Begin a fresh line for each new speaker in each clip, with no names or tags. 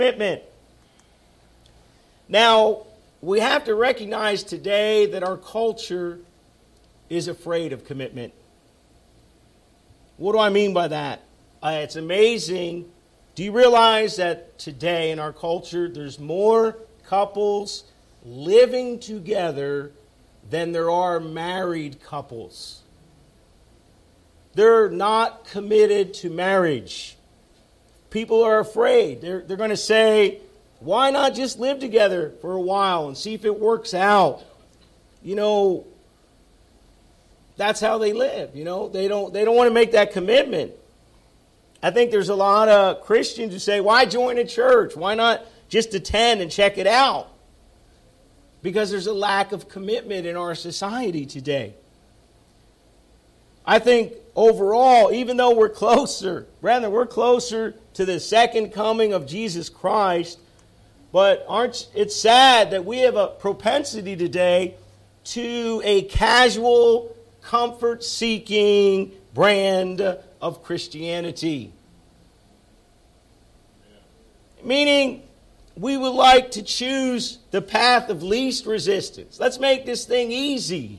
commitment. Now, we have to recognize today that our culture is afraid of commitment. What do I mean by that? It's amazing. Do you realize that today in our culture there's more couples living together than there are married couples? They're not committed to marriage. People are afraid. They're going to say, why not just live together for a while and see if it works out? You know, that's how they live. You know, they don't want to make that commitment. I think there's a lot of Christians who say, why join a church? Why not just attend and check it out? Because there's a lack of commitment in our society today. I think overall, even though we're closer to the second coming of Jesus Christ, but it's sad that we have a propensity today to a casual, comfort-seeking brand of Christianity. Meaning, we would like to choose the path of least resistance. Let's make this thing easy.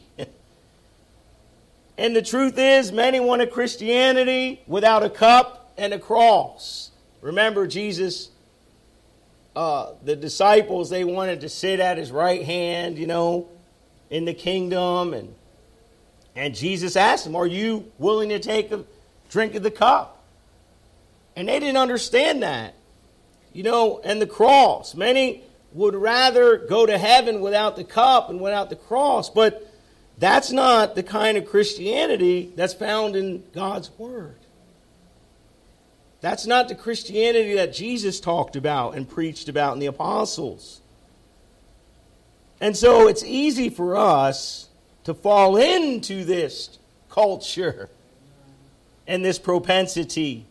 And the truth is, many want a Christianity without a cup and a cross. Remember, Jesus, the disciples, they wanted to sit at his right hand, you know, in the kingdom. And Jesus asked them, are you willing to take a drink of the cup? And they didn't understand that. You know, and the cross. Many would rather go to heaven without the cup and without the cross. But that's not the kind of Christianity that's found in God's Word. That's not the Christianity that Jesus talked about and preached about in the apostles. And so it's easy for us to fall into this culture and this propensity.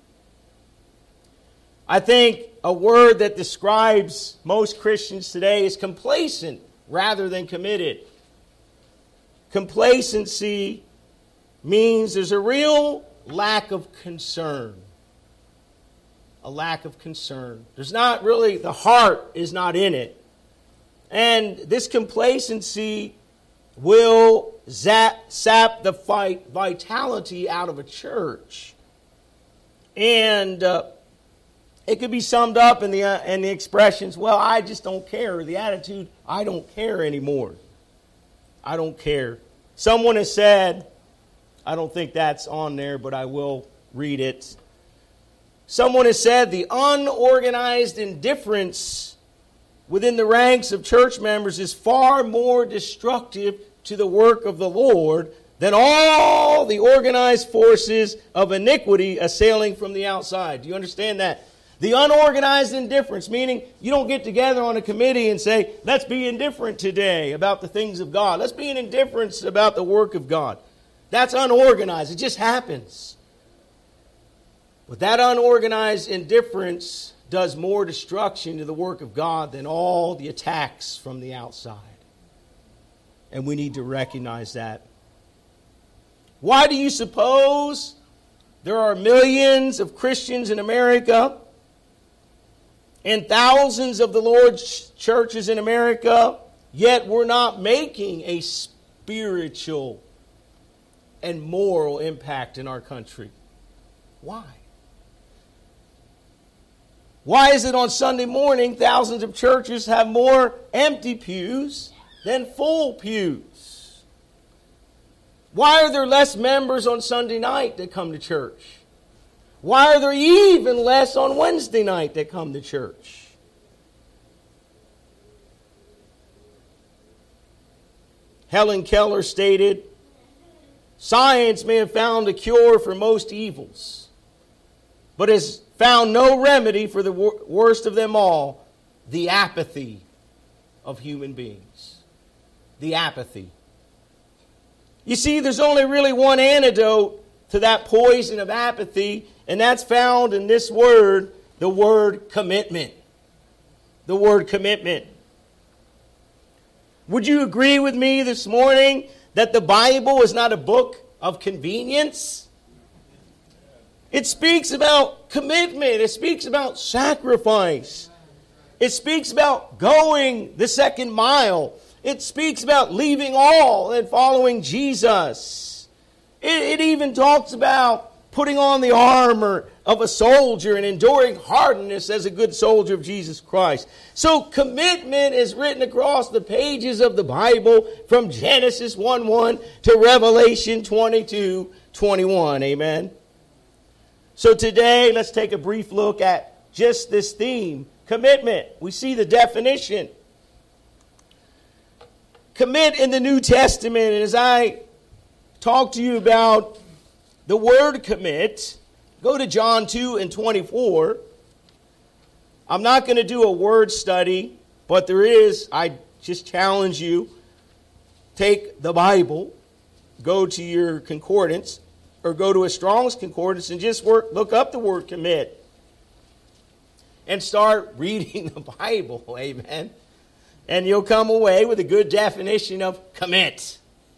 I think a word that describes most Christians today is complacent rather than committed. Complacency means there's a real lack of concern. A lack of concern. There's not really, the heart is not in it. And this complacency will sap the vitality out of a church. And it could be summed up in the expressions, well, I just don't care. The attitude, I don't care anymore. I don't care. Someone has said, I don't think that's on there, but I will read it. Someone has said the unorganized indifference within the ranks of church members is far more destructive to the work of the Lord than all the organized forces of iniquity assailing from the outside. Do you understand that? The unorganized indifference, meaning you don't get together on a committee and say, let's be indifferent today about the things of God. Let's be in indifference about the work of God. That's unorganized. It just happens. But that unorganized indifference does more destruction to the work of God than all the attacks from the outside. And we need to recognize that. Why do you suppose there are millions of Christians in America and thousands of the Lord's churches in America, yet we're not making a spiritual and moral impact in our country? Why? Why is it on Sunday morning thousands of churches have more empty pews than full pews? Why are there less members on Sunday night that come to church? Why are there even less on Wednesday night that come to church? Helen Keller stated, science may have found a cure for most evils, but has found no remedy for the worst of them all, the apathy of human beings. The apathy. You see, there's only really one antidote to that poison of apathy, and that's found in this word, the word commitment. The word commitment. Would you agree with me this morning that the Bible is not a book of convenience? It speaks about commitment. It speaks about sacrifice. It speaks about going the second mile. It speaks about leaving all and following Jesus. It even talks about putting on the armor of a soldier and enduring hardness as a good soldier of Jesus Christ. So commitment is written across the pages of the Bible from Genesis 1:1 to Revelation 22:21. Amen. So today, let's take a brief look at just this theme, commitment. We see the definition. Commit in the New Testament, and as I talk to you about the word commit, go to John 2:24. I'm not going to do a word study, but I just challenge you, take the Bible, go to your concordance, or go to a Strong's Concordance and just look up the word commit. And start reading the Bible, amen. And you'll come away with a good definition of commit.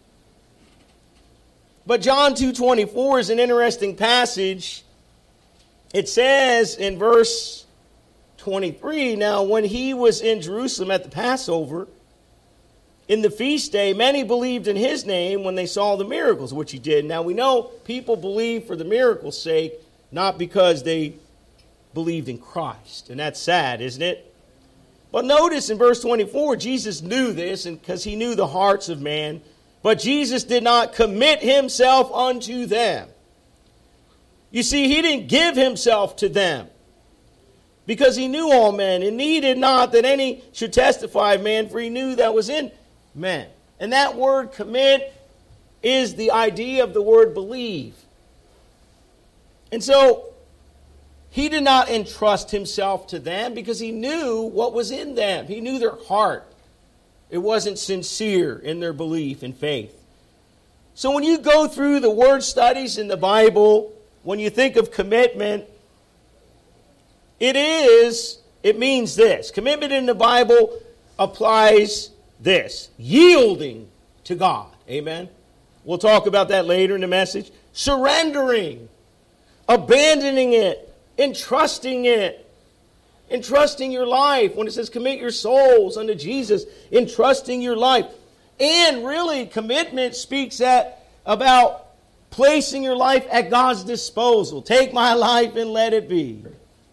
But John 2:24 is an interesting passage. It says in verse 23, now when he was in Jerusalem at the Passover, in the feast day, many believed in his name when they saw the miracles which he did. Now we know people believe for the miracle's sake, not because they believed in Christ. And that's sad, isn't it? But notice in verse 24, Jesus knew this, and because he knew the hearts of man. But Jesus did not commit himself unto them. You see, he didn't give himself to them, because he knew all men, and needed not that any should testify of man, for he knew that was in men. And that word commit is the idea of the word believe. And so he did not entrust himself to them because he knew what was in them. He knew their heart. It wasn't sincere in their belief and faith. So when you go through the word studies in the Bible, when you think of commitment, it means this. Commitment in the Bible applies this: yielding to God. Amen. We'll talk about that later in the message. Surrendering, abandoning it, entrusting it. Entrusting your life. When it says commit your souls unto Jesus, entrusting your life. And really, commitment speaks about placing your life at God's disposal. Take my life and let it be.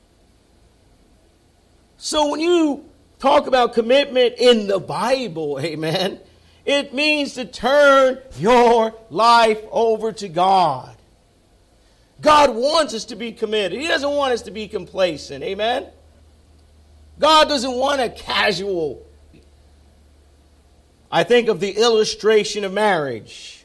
So when you talk about commitment in the Bible, amen, it means to turn your life over to God. God wants us to be committed. He doesn't want us to be complacent. Amen. God doesn't want a casual. I think of the illustration of marriage.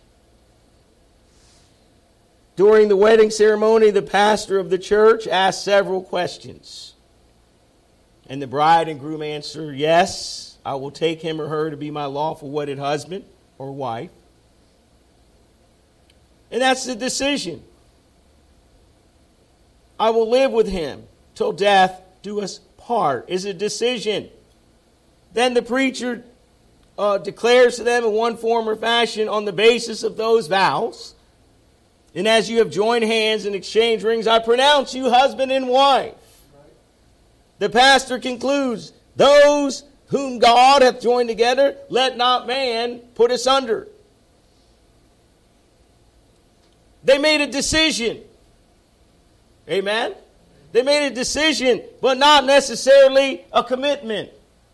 During the wedding ceremony, the pastor of the church asked several questions. And the bride and groom answer, yes, I will take him or her to be my lawful wedded husband or wife. And that's the decision. I will live with him till death do us part. Is a decision. Then the preacher declares to them in one form or fashion on the basis of those vows. And as you have joined hands and exchanged rings, I pronounce you husband and wife. The pastor concludes, those whom God hath joined together, let not man put asunder. They made a decision. Amen? They made a decision, but not necessarily a commitment.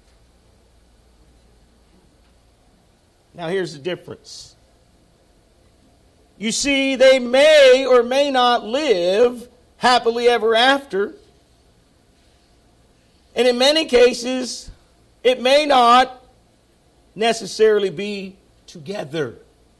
Now here's the difference. You see, they may or may not live happily ever after. And in many cases, it may not necessarily be together.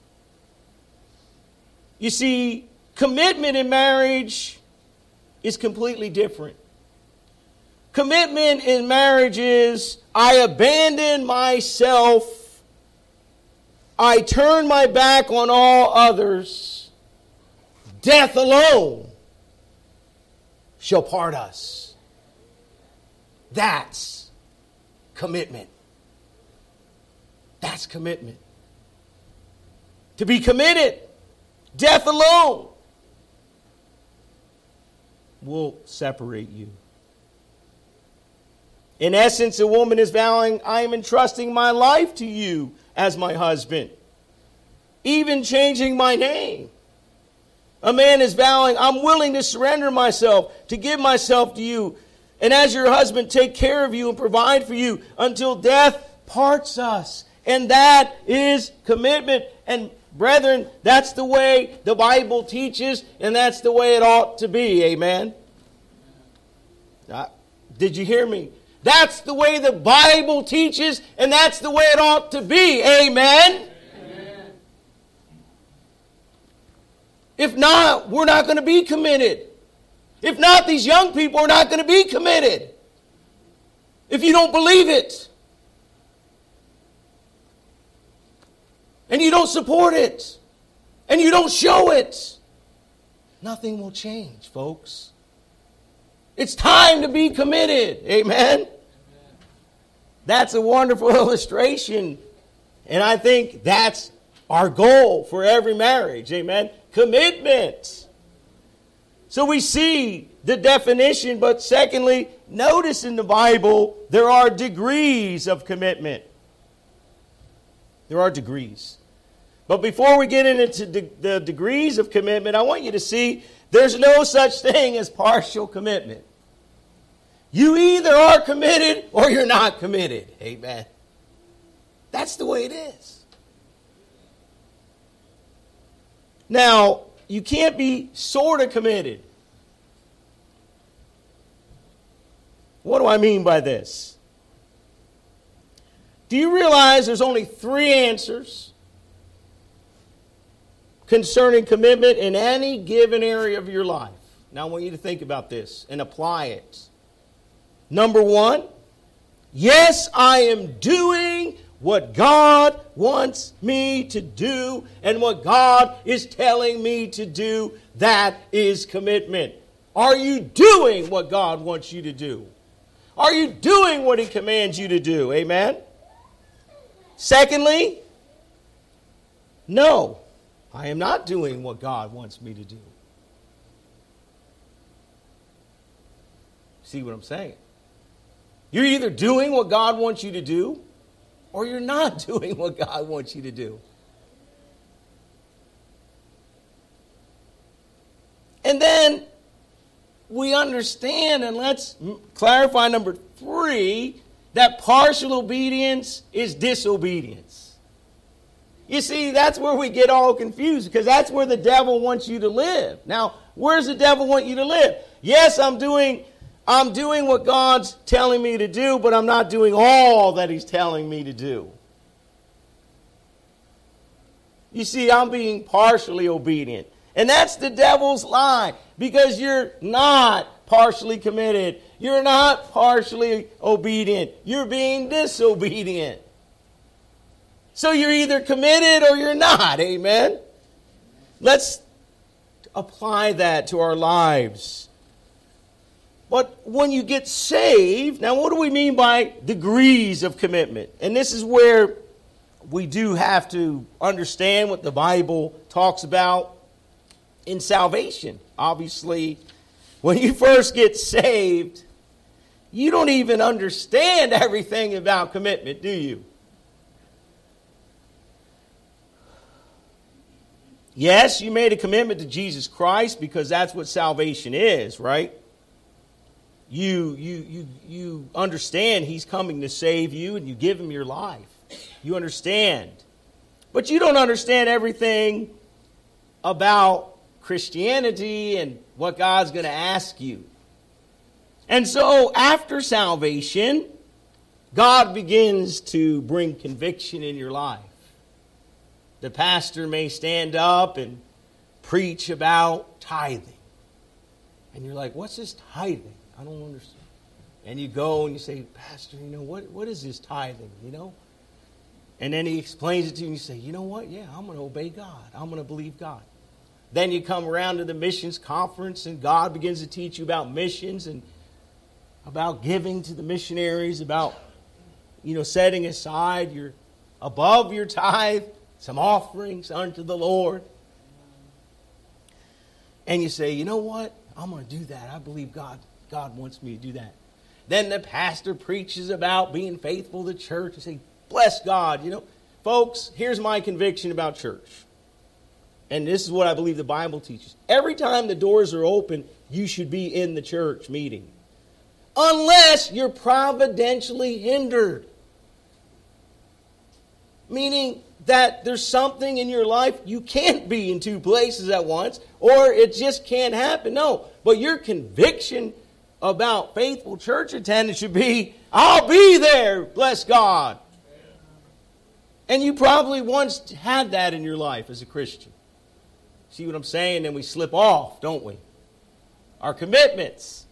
You see, commitment in marriage is completely different. Commitment in marriage is, I abandon myself, I turn my back on all others, death alone shall part us. That's commitment. That's commitment. To be committed, death alone will separate you. In essence, a woman is vowing, I am entrusting my life to you as my husband, even changing my name. A man is vowing, I'm willing to surrender myself, to give myself to you, and as your husband, take care of you and provide for you until death parts us. And that is commitment. And brethren, that's the way the Bible teaches, and that's the way it ought to be. Amen? Did you hear me? That's the way the Bible teaches, and that's the way it ought to be. Amen? Amen. If not, we're not going to be committed. If not, these young people are not going to be committed. If you don't believe it, and you don't support it, and you don't show it, nothing will change, folks. It's time to be committed. Amen? That's a wonderful illustration. And I think that's our goal for every marriage. Amen? Commitment. So we see the definition, but secondly, notice in the Bible there are degrees of commitment. There are degrees. But before we get into the degrees of commitment, I want you to see there's no such thing as partial commitment. You either are committed or you're not committed. Amen. That's the way it is. Now, you can't be sort of committed. What do I mean by this? Do you realize there's only 3 answers concerning commitment in any given area of your life? Now, I want you to think about this and apply it. Number 1, yes, I am doing what God wants me to do, and what God is telling me to do. That is commitment. Are you doing what God wants you to do? Are you doing what He commands you to do? Amen? Secondly, no, I am not doing what God wants me to do. See what I'm saying? You're either doing what God wants you to do, or you're not doing what God wants you to do. And then we understand, and let's clarify number 3, that partial obedience is disobedience. You see, that's where we get all confused, because that's where the devil wants you to live. Now, where does the devil want you to live? Yes, I'm doing what God's telling me to do, but I'm not doing all that He's telling me to do. You see, I'm being partially obedient. And that's the devil's lie, because you're not partially committed. You're not partially obedient. You're being disobedient. So you're either committed or you're not. Amen? Let's apply that to our lives. But when you get saved, now what do we mean by degrees of commitment? And this is where we do have to understand what the Bible talks about in salvation. Obviously, when you first get saved, you don't even understand everything about commitment, do you? Yes, you made a commitment to Jesus Christ because that's what salvation is, right? You understand He's coming to save you, and you give Him your life. You understand. But you don't understand everything about Christianity and what God's going to ask you. And so after salvation, God begins to bring conviction in your life. The pastor may stand up and preach about tithing. And you're like, what's this tithing? I don't understand. And you go and you say, Pastor, what is this tithing, And then he explains it to you and you say, you know what? Yeah, I'm going to obey God. I'm going to believe God. Then you come around to the missions conference and God begins to teach you about missions and about giving to the missionaries, about, setting aside above your tithe, some offerings unto the Lord. And you say, you know what? I'm going to do that. I believe God wants me to do that. Then the pastor preaches about being faithful to church and say, bless God. Folks, here's my conviction about church. And this is what I believe the Bible teaches. Every time the doors are open, you should be in the church meeting. Unless you're providentially hindered. Meaning that there's something in your life you can't be in two places at once, or it just can't happen. No, but your conviction about faithful church attendance should be, I'll be there, bless God. And you probably once had that in your life as a Christian. See what I'm saying? And we slip off, don't we? Our commitments.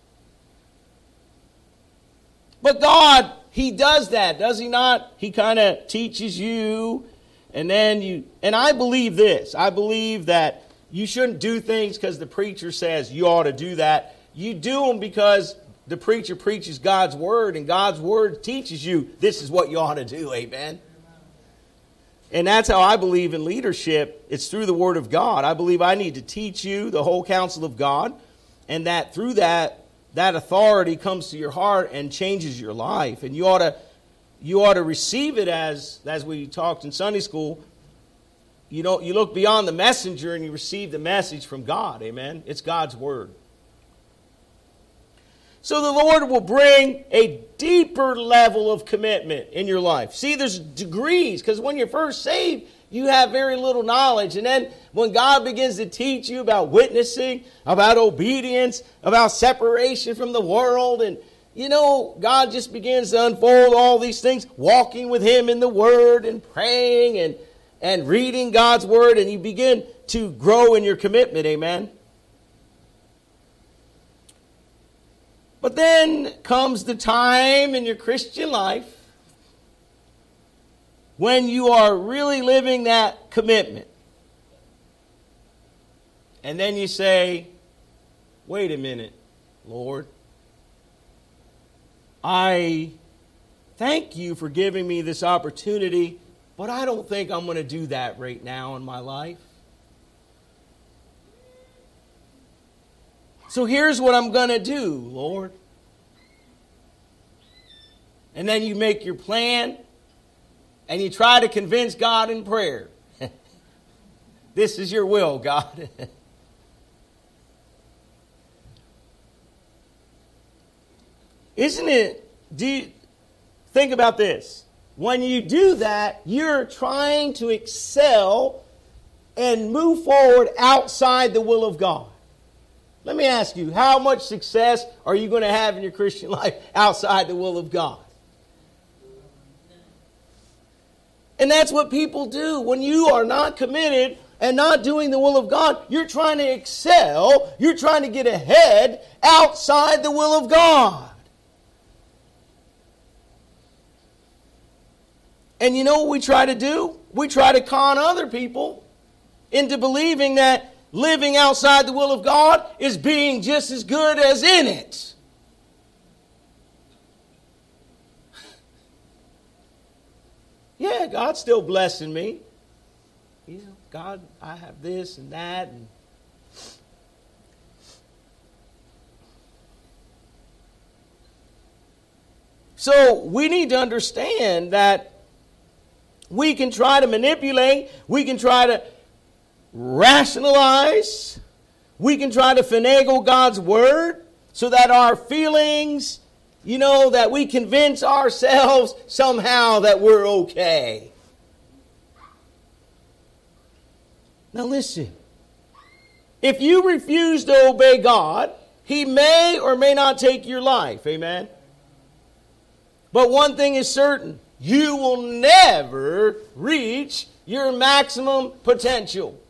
But God, He does that, does He not? He kind of teaches you, and then you... And I believe this. I believe that you shouldn't do things because the preacher says you ought to do that. You do them because the preacher preaches God's Word, and God's Word teaches you this is what you ought to do, amen? And that's how I believe in leadership. It's through the Word of God. I believe I need to teach you the whole counsel of God, and that through that authority comes to your heart and changes your life. And you ought to receive it as we talked in Sunday school. You look beyond the messenger and you receive the message from God. Amen. It's God's Word. So the Lord will bring a deeper level of commitment in your life. See, there's degrees, because when you're first saved, you have very little knowledge. And then when God begins to teach you about witnessing, about obedience, about separation from the world, and God just begins to unfold all these things, walking with Him in the Word and praying and reading God's Word, and you begin to grow in your commitment, amen? But then comes the time in your Christian life when you are really living that commitment. And then you say, wait a minute, Lord. I thank you for giving me this opportunity, but I don't think I'm going to do that right now in my life. So here's what I'm going to do, Lord. And then you make your plan and you try to convince God in prayer. This is your will, God. Isn't it? Think about this. When you do that, you're trying to excel and move forward outside the will of God. Let me ask you, how much success are you going to have in your Christian life outside the will of God? And that's what people do. When you are not committed and not doing the will of God, you're trying to excel, you're trying to get ahead outside the will of God. And you know what we try to do? We try to con other people into believing that living outside the will of God is being just as good as in it. Yeah, God's still blessing me. God, I have this and that. So we need to understand that we can try to manipulate, we can try to rationalize, we can try to finagle God's Word so that our feelings, that we convince ourselves somehow that we're okay. Now listen, if you refuse to obey God, He may or may not take your life, amen? But one thing is certain, you will never reach your maximum potential.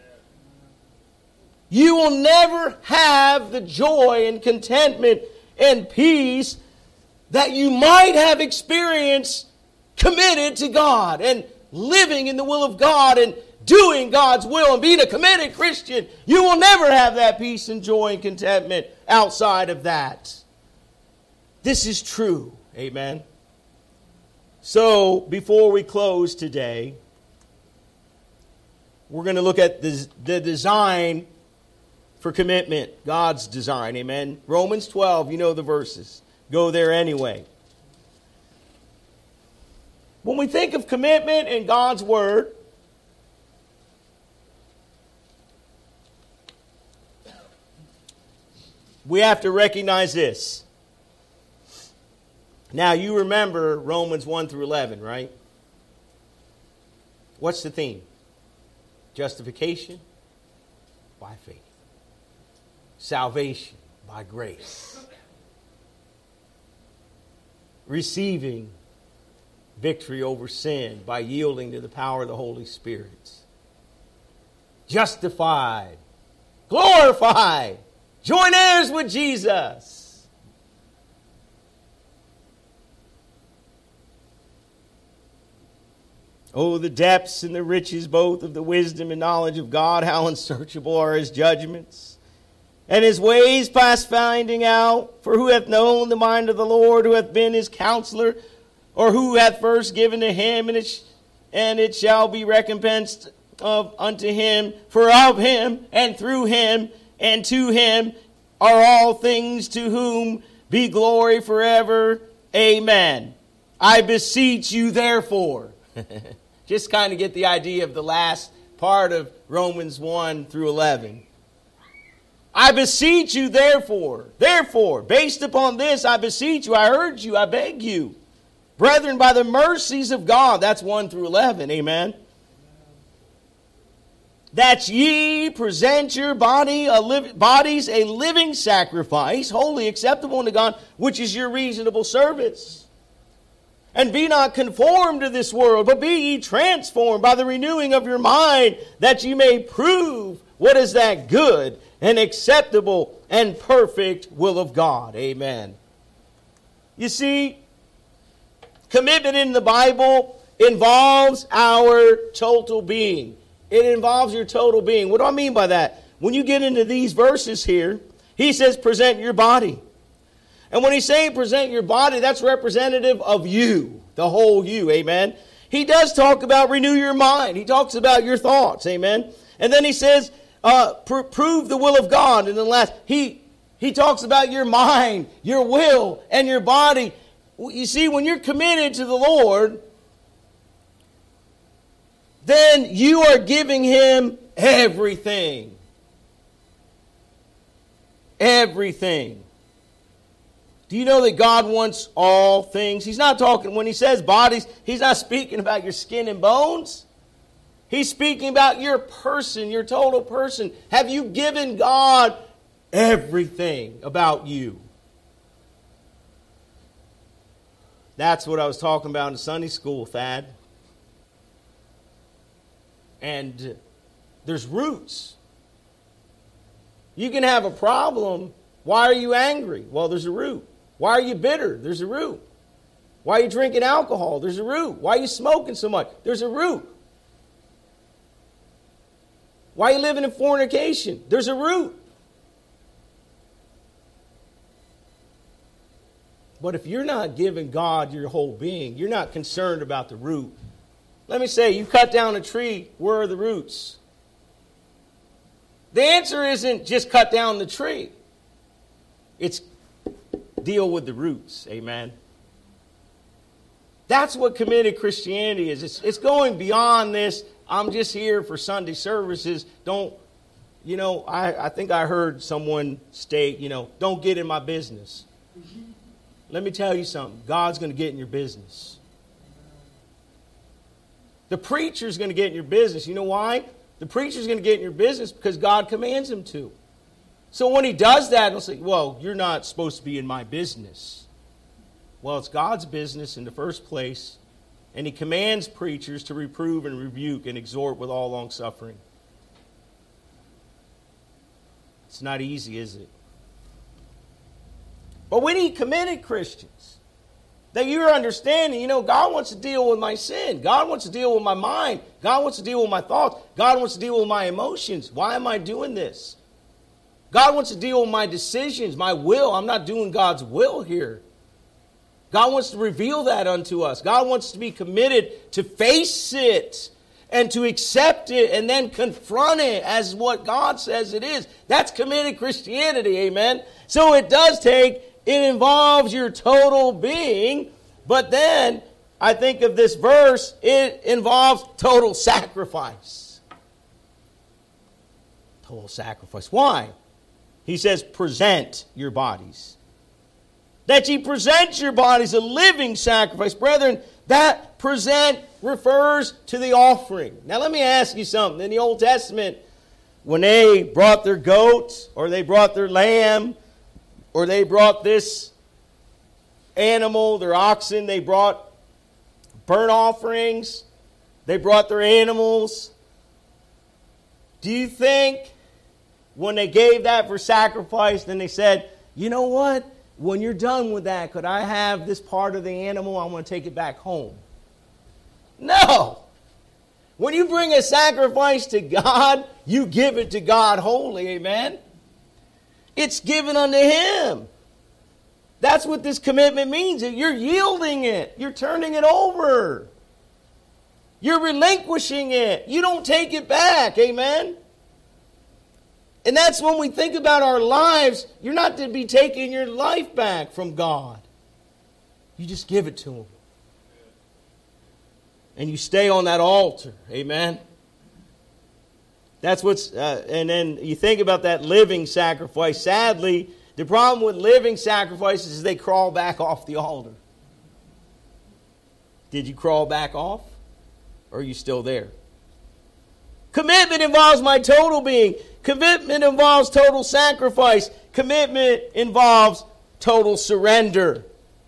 You will never have the joy and contentment and peace that you might have experienced committed to God and living in the will of God and doing God's will and being a committed Christian. You will never have that peace and joy and contentment outside of that. This is true. Amen. So, before we close today, we're going to look at the design for commitment, God's design. Amen. Romans 12, you know the verses. go there anyway. When we think of commitment in God's Word, we have to recognize this. Now, you remember Romans 1 through 11, right? What's the theme? Justification by faith. Salvation by grace. Receiving victory over sin by yielding to the power of the Holy Spirit. Justified. Glorified. Joint heirs with Jesus. Oh, the depths and the riches both of the wisdom and knowledge of God, how unsearchable are His judgments, and His ways past finding out. For who hath known the mind of the Lord, who hath been His counselor, or who hath first given to Him, and it shall be recompensed unto Him? For of Him, and through Him, and to Him are all things, to whom be glory forever. Amen. I beseech you therefore. Just kind of get the idea of the last part of Romans 1 through 11. I beseech you therefore, based upon this, I beseech you, I urge you, I beg you, brethren, by the mercies of God, that's 1 through 11, amen, that ye present your bodies a living sacrifice, holy, acceptable unto God, which is your reasonable service. And be not conformed to this world, but be ye transformed by the renewing of your mind, that ye may prove what is that good and acceptable and perfect will of God. Amen. You see, commitment in the Bible involves our total being. It involves your total being. What do I mean by that? When you get into these verses here, he says present your body. And when he's saying present your body, that's representative of you, the whole you, amen. He does talk about renew your mind. He talks about your thoughts, amen. And then he says prove the will of God. And then last, he talks about your mind, your will, and your body. You see, when you're committed to the Lord, then you are giving Him everything. Everything. Do you know that God wants all things? He's not talking, when he says bodies, he's not speaking about your skin and bones. He's speaking about your person, your total person. Have you given God everything about you? That's what I was talking about in Sunday school, Thad. And there's roots. You can have a problem. Why are you angry? Well, there's a root. Why are you bitter? There's a root. Why are you drinking alcohol? There's a root. Why are you smoking so much? There's a root. Why are you living in fornication? There's a root. But if you're not giving God your whole being, you're not concerned about the root. Let me say, you cut down a tree, where are the roots? The answer isn't just cut down the tree. It's deal with the roots. Amen. That's what committed Christianity is. It's going beyond this. I'm just here for Sunday services. Don't, I think I heard someone state, don't get in my business. Let me tell you something. God's going to get in your business. The preacher's going to get in your business. You know why? The preacher's going to get in your business because God commands him to. So when he does that, he'll say, well, you're not supposed to be in my business. Well, it's God's business in the first place, and he commands preachers to reprove and rebuke and exhort with all long-suffering. It's not easy, is it? But we need committed Christians. That you're understanding, God wants to deal with my sin. God wants to deal with my mind. God wants to deal with my thoughts. God wants to deal with my emotions. Why am I doing this? God wants to deal with my decisions, my will. I'm not doing God's will here. God wants to reveal that unto us. God wants to be committed to face it and to accept it and then confront it as what God says it is. That's committed Christianity, amen? So it does take It involves your total being. But then, I think of this verse, it involves total sacrifice. Total sacrifice. Why? He says, present your bodies. That ye present your bodies a living sacrifice. Brethren, that present refers to the offering. Now let me ask you something. In the Old Testament, when they brought their goat, or they brought their lamb, or they brought this animal, their oxen, they brought burnt offerings, they brought their animals. Do you think when they gave that for sacrifice, then they said, you know what? When you're done with that, could I have this part of the animal? I want to take it back home. No. When you bring a sacrifice to God, you give it to God wholly. Amen? It's given unto Him. That's what this commitment means. You're yielding it. You're turning it over. You're relinquishing it. You don't take it back. Amen? And that's when we think about our lives, you're not to be taking your life back from God. You just give it to Him. And you stay on that altar. Amen? That's what's, and then you think about that living sacrifice. Sadly, the problem with living sacrifices is they crawl back off the altar. Did you crawl back off? Or are you still there? Commitment involves my total being. Commitment involves total sacrifice. Commitment involves total surrender.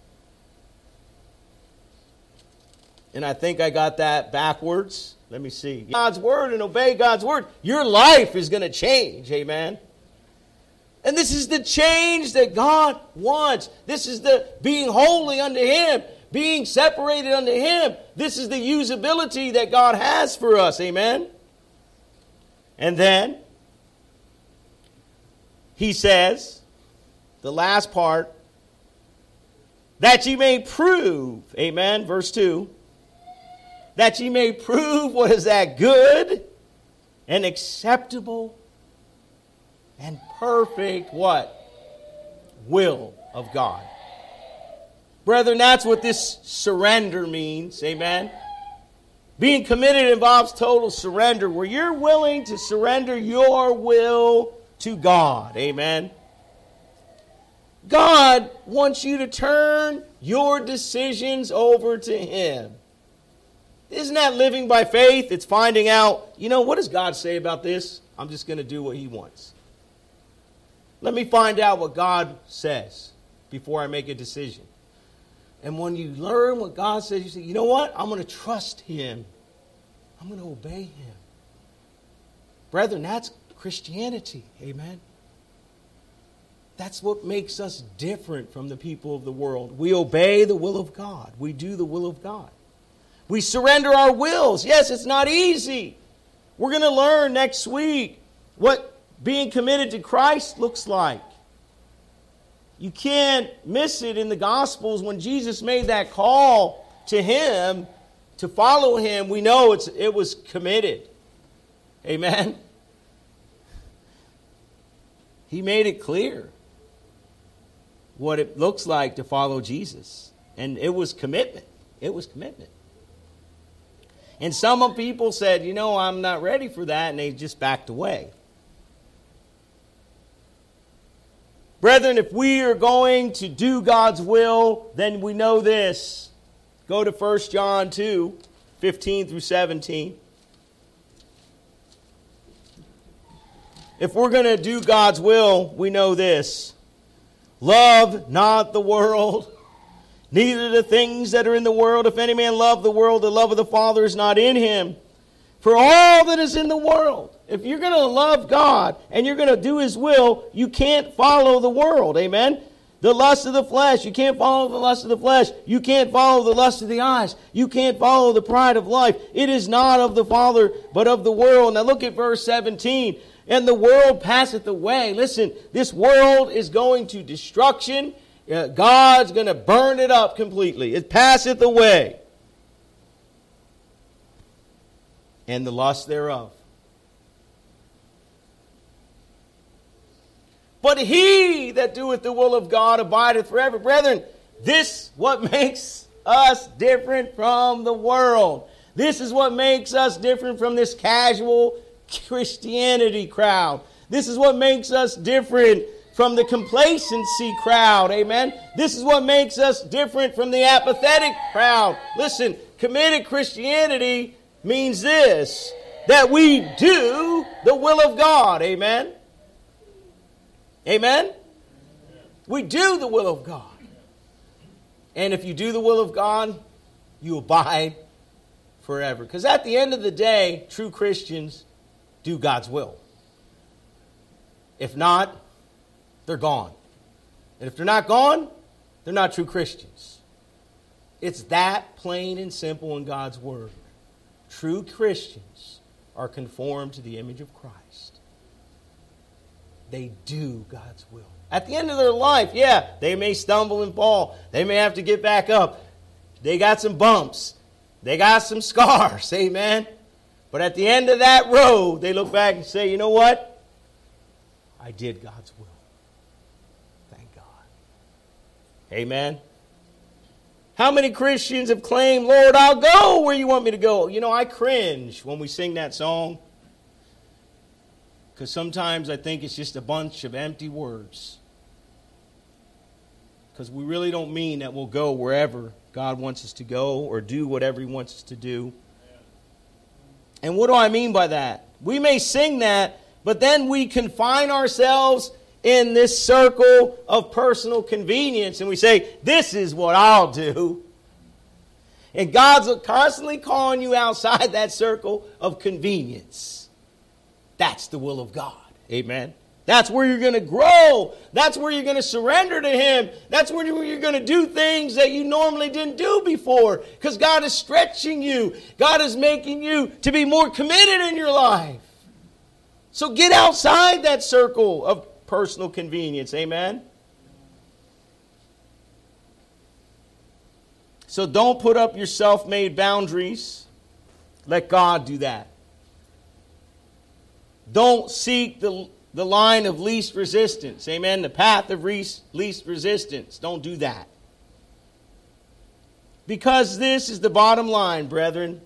And I think I got that backwards. Let me see. God's word and obey God's word. Your life is going to change. Amen. And this is the change that God wants. This is the being holy unto Him. Being separated unto Him. This is the usability that God has for us. Amen. And then He says, the last part, that ye may prove, amen, verse 2, that ye may prove what is that good and acceptable and perfect, what? Will of God. Brethren, that's what this surrender means, amen. Being committed involves total surrender, where you're willing to surrender your will to God. Amen. God wants you to turn your decisions over to Him. Isn't that living by faith? It's finding out, what does God say about this? I'm just going to do what He wants. Let me find out what God says before I make a decision. And when you learn what God says, you say, you know what? I'm going to trust Him. I'm going to obey Him. Brethren, that's Christianity. Amen. That's what makes us different from the people of the world. We obey the will of God. We do the will of God. We surrender our wills. Yes, it's not easy. We're going to learn next week what being committed to Christ looks like. You can't miss it in the Gospels when Jesus made that call to Him, to follow Him. We know it was committed. Amen. He made it clear what it looks like to follow Jesus. And it was commitment. It was commitment. And some people said, I'm not ready for that, and they just backed away. Brethren, if we are going to do God's will, then we know this. Go to 1 John 2, 15 through 17. If we're going to do God's will, we know this. Love not the world, neither the things that are in the world. If any man love the world, the love of the Father is not in him. For all that is in the world, if you're going to love God and you're going to do His will, you can't follow the world. Amen? The lust of the flesh. You can't follow the lust of the flesh. You can't follow the lust of the eyes. You can't follow the pride of life. It is not of the Father, but of the world. Now look at verse 17. And the world passeth away. Listen, this world is going to destruction. God's going to burn it up completely. It passeth away. And the lust thereof. But he that doeth the will of God abideth forever. Brethren, this what makes us different from the world. This is what makes us different from this casual Christianity crowd. This is what makes us different from the complacency crowd. Amen. This is what makes us different from the apathetic crowd. Listen, committed Christianity means this, that we do the will of God. Amen. Amen. We do the will of God. And if you do the will of God, you abide forever. Because at the end of the day, true Christians do God's will. If not, they're gone. And if they're not gone, they're not true Christians. It's that plain and simple in God's Word. True Christians are conformed to the image of Christ. They do God's will. At the end of their life, yeah, they may stumble and fall. They may have to get back up. They got some bumps. They got some scars. Amen. But at the end of that road, they look back and say, you know what? I did God's will. Thank God. Amen. How many Christians have claimed, Lord, I'll go where you want me to go? You know, I cringe when we sing that song. Because sometimes I think it's just a bunch of empty words. Because we really don't mean that we'll go wherever God wants us to go or do whatever He wants us to do. And what do I mean by that? We may sing that, but then we confine ourselves in this circle of personal convenience. And we say, this is what I'll do. And God's constantly calling you outside that circle of convenience. That's the will of God. Amen. That's where you're going to grow. That's where you're going to surrender to Him. That's where you're going to do things that you normally didn't do before. Because God is stretching you. God is making you to be more committed in your life. So get outside that circle of personal convenience. Amen. So don't put up your self-made boundaries. Let God do that. Don't seek the line of least resistance. Amen. The path of least resistance. Don't do that. Because this is the bottom line, brethren.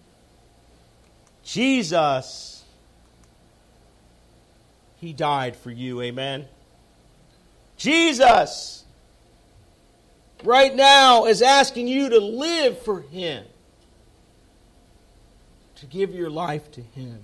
Jesus, He died for you. Amen. Jesus, right now, is asking you to live for Him. To give your life to Him.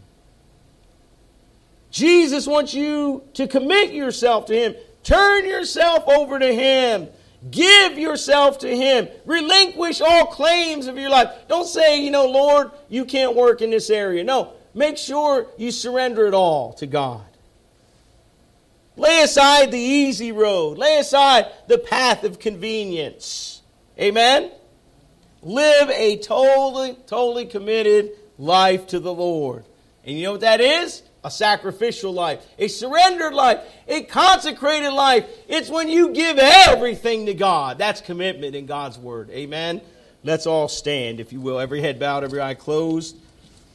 Jesus wants you to commit yourself to Him. Turn yourself over to Him. Give yourself to Him. Relinquish all claims of your life. Don't say, Lord, you can't work in this area. No, make sure you surrender it all to God. Lay aside the easy road. Lay aside the path of convenience. Amen? Live a totally committed life to the Lord. And you know what that is? A sacrificial life, a surrendered life, a consecrated life. It's when you give everything to God. That's commitment in God's Word. Amen? Let's all stand, if you will. Every head bowed, every eye closed.